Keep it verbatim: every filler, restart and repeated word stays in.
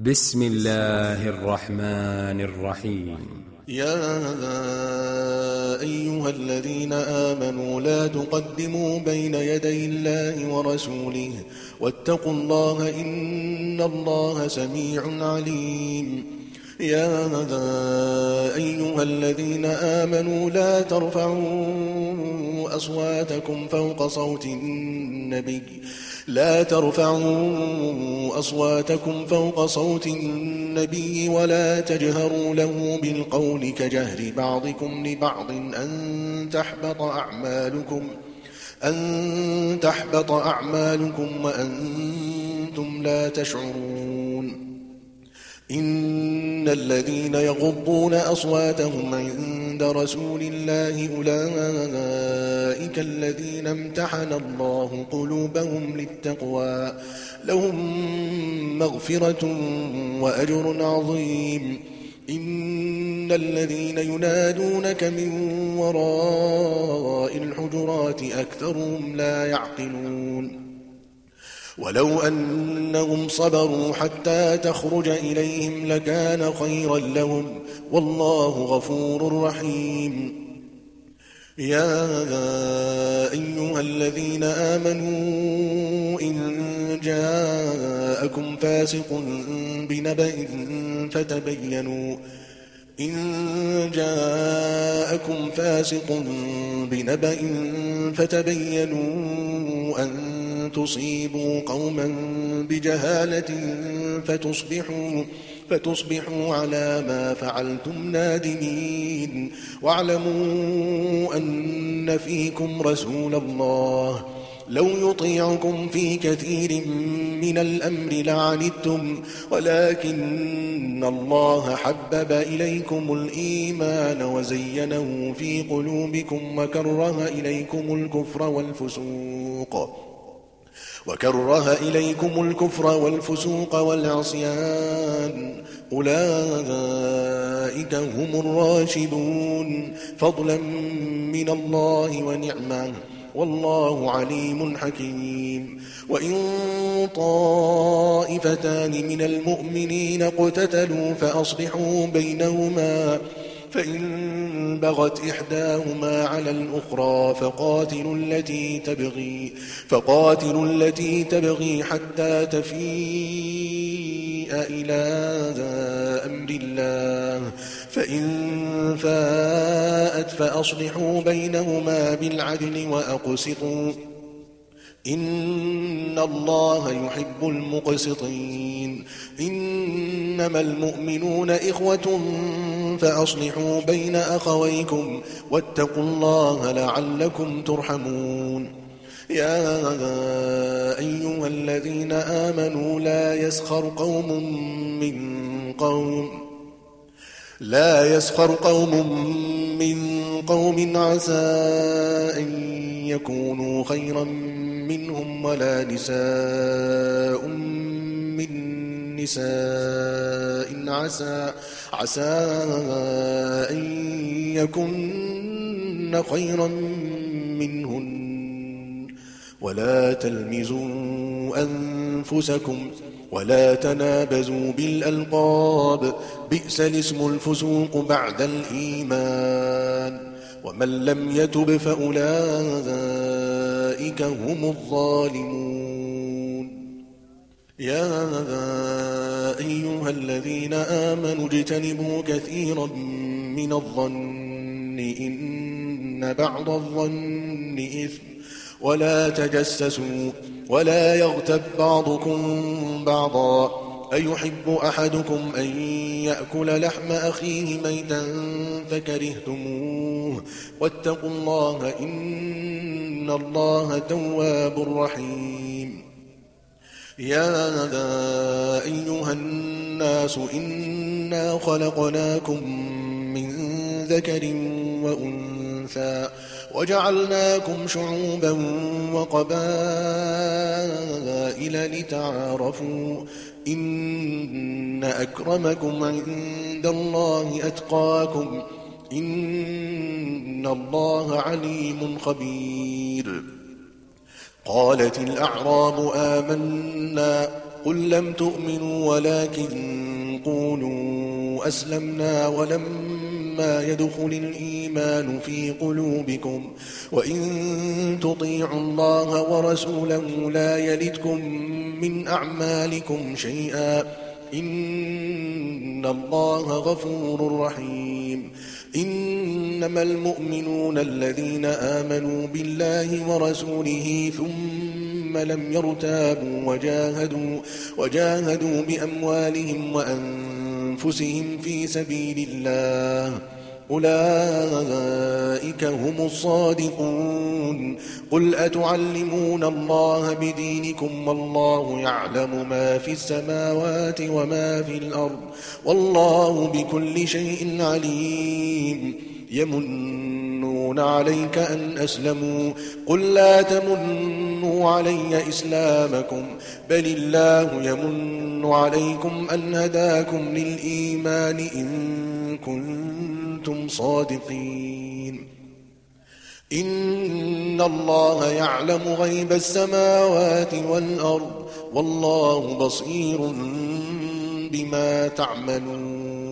بسم الله الرحمن الرحيم. يا أيها الذين آمنوا لا تقدموا بين يدي الله ورسوله واتقوا الله إن الله سميع عليم. يا أيها الذين آمنوا لا ترفعوا أصواتكم فوق صوت النبي لا ترفعوا أصواتكم فوق صوت النبي ولا تجهروا له بالقول كجهر بعضكم لبعض أن تحبط أعمالكم أن تحبط أعمالكم وأنتم لا تشعرون. إن الذين يغضون أصواتهم عند رسول الله أولئك الذين امتحن الله قلوبهم للتقوى لهم مغفرة وأجر عظيم. إن الذين ينادونك من وراء الحجرات أكثرهم لا يعقلون. ولو أنهم صبروا حتى تخرج إليهم لكان خيرا لهم والله غفور رحيم. يا أيها الذين آمنوا إن جاءكم فاسق بنبأ فتبينوا إن جاءكم فاسق بنبأ فتبينوا أن تصيبوا قوما بجهالة فتصبحوا فتصبحوا على ما فعلتم نادمين. واعلموا أن فيكم رسول الله لو يطيعكم في كثير من الأمر لعنتم ولكن الله حبب إليكم الإيمان وزينه في قلوبكم وكره إليكم الكفر والفسوق وكره إليكم الكفر والفسوق والعصيان أولئك هم الراشدون فضلا من الله ونعمة والله عليم حكيم. وإن طائفتان من المؤمنين اقتتلوا فأصلحوا بينهما فإن بغت إحداهما على الأخرى فقاتلوا التي تبغي فقاتلوا التي تبغي حتى تفيء إلى أمر الله فإن فاءت فأصلحوا بينهما بالعدل وأقسطوا إن الله يحب المقسطين. إنما المؤمنون إخوة فأصلحوا بين أخويكم واتقوا الله لعلكم ترحمون. يا أيها الذين آمنوا لا يسخر قوم من قوم لا يسخر قوم من قوم عسى أن يكونوا خيرا منهم ولا نساء من نساء عسى عسى أن يكن خيرا منهن ولا تلمزوا أنفسكم ولا تنابزوا بالألقاب بئس الاسم الفسوق بعد الإيمان ومن لم يتب فأولئك هم الظالمون. يا أيها الذين آمنوا اجتنبوا كثيرا من الظن إن بعض الظن إثم ولا تجسسوا ولا يغتب بعضكم بعضا أيحب أحدكم أن يأكل لحم أخيه ميتا فكرهتموه واتقوا الله إن الله تواب رحيم. يا أيها الناس إنا خلقناكم من ذكر وأنثى وجعلناكم شعوبا وقبائل لتعارفوا إن أكرمكم عند الله أتقاكم إن الله عليم خبير. قالت الأعراب آمنا قل لم تؤمنوا ولكن قولوا أسلمنا ولما يدخل الإيمان في قلوبكم وإن تطيعوا الله ورسوله لا يلدكم من أعمالكم شيئا إن الله غفور رحيم. إنما المؤمنون الذين آمنوا بالله ورسوله ثم لم يرتابوا وجاهدوا, وجاهدوا بأموالهم وأنفسهم في سبيل الله أولئك هم الصادقون. قل أتعلمون الله بدينكم والله يعلم ما في السماوات وما في الأرض والله بكل شيء عليم. يمنون عليك أن أسلموا قل لا تمنوا علي إسلامكم بل الله يمن عليكم أن هداكم للإيمان إن كنتم صادقين. إن الله يعلم غيب السماوات والأرض والله بصير بما تعملون.